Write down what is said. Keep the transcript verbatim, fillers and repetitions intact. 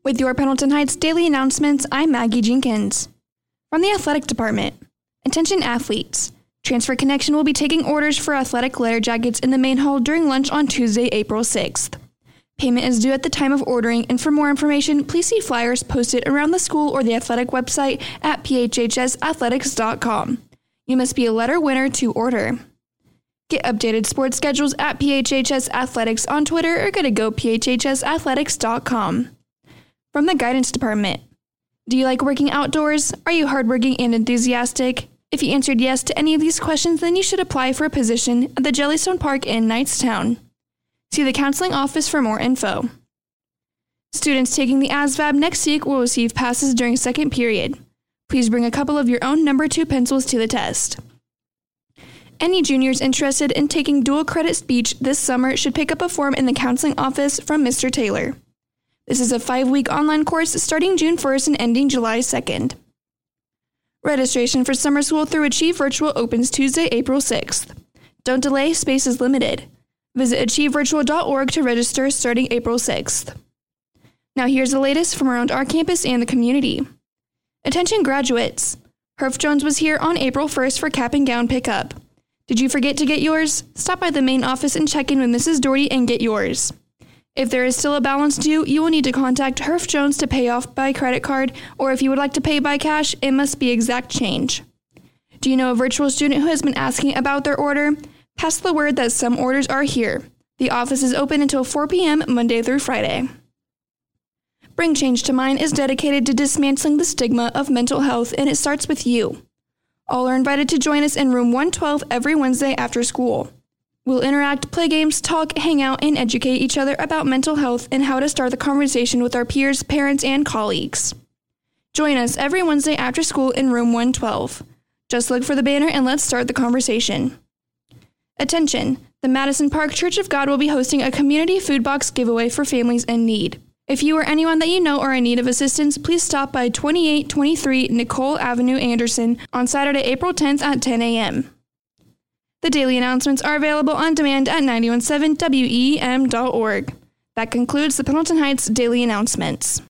With your Pendleton Heights daily announcements, I'm Maggie Jenkins. From the athletic department, attention athletes. Transfer Connection will be taking orders for athletic letter jackets in the main hall during lunch on Tuesday, April sixth. Payment is due at the time of ordering, and for more information, please see flyers posted around the school or the athletic website at p h h s athletics dot com. You must be a letter winner to order. Get updated sports schedules at P H H S Athletics on Twitter or go to go p h h s athletics dot com. From the guidance department, do you like working outdoors? Are you hardworking and enthusiastic? If you answered yes to any of these questions, then you should apply for a position at the Jellystone Park in Knightstown. See the counseling office for more info. Students taking the A S V A B next week will receive passes during second period. Please bring a couple of your own number two pencils to the test. Any juniors interested in taking dual credit speech this summer should pick up a form in the counseling office from Mister Taylor. This is a five-week online course starting June first and ending July second. Registration for summer school through Achieve Virtual opens Tuesday, April sixth. Don't delay, space is limited. Visit achieve virtual dot org to register starting April sixth. Now here's the latest from around our campus and the community. Attention graduates! Herff Jones was here on April first for cap and gown pickup. Did you forget to get yours? Stop by the main office and check in with Missus Doherty and get yours. If there is still a balance due, you will need to contact Herff Jones to pay off by credit card, or if you would like to pay by cash, it must be exact change. Do you know a virtual student who has been asking about their order? Pass the word that some orders are here. The office is open until four p.m. Monday through Friday. Bring Change to Mind is dedicated to dismantling the stigma of mental health, and it starts with you. All are invited to join us in room one twelve every Wednesday after school. We'll interact, play games, talk, hang out, and educate each other about mental health and how to start the conversation with our peers, parents, and colleagues. Join us every Wednesday after school in room one twelve. Just look for the banner and let's start the conversation. Attention! The Madison Park Church of God will be hosting a community food box giveaway for families in need. If you or anyone that you know are in need of assistance, please stop by twenty-eight twenty-three Nicole Avenue, Anderson on Saturday, April tenth at ten a.m. The daily announcements are available on demand at nine one seven W E E M dot org. That concludes the Pendleton Heights Daily Announcements.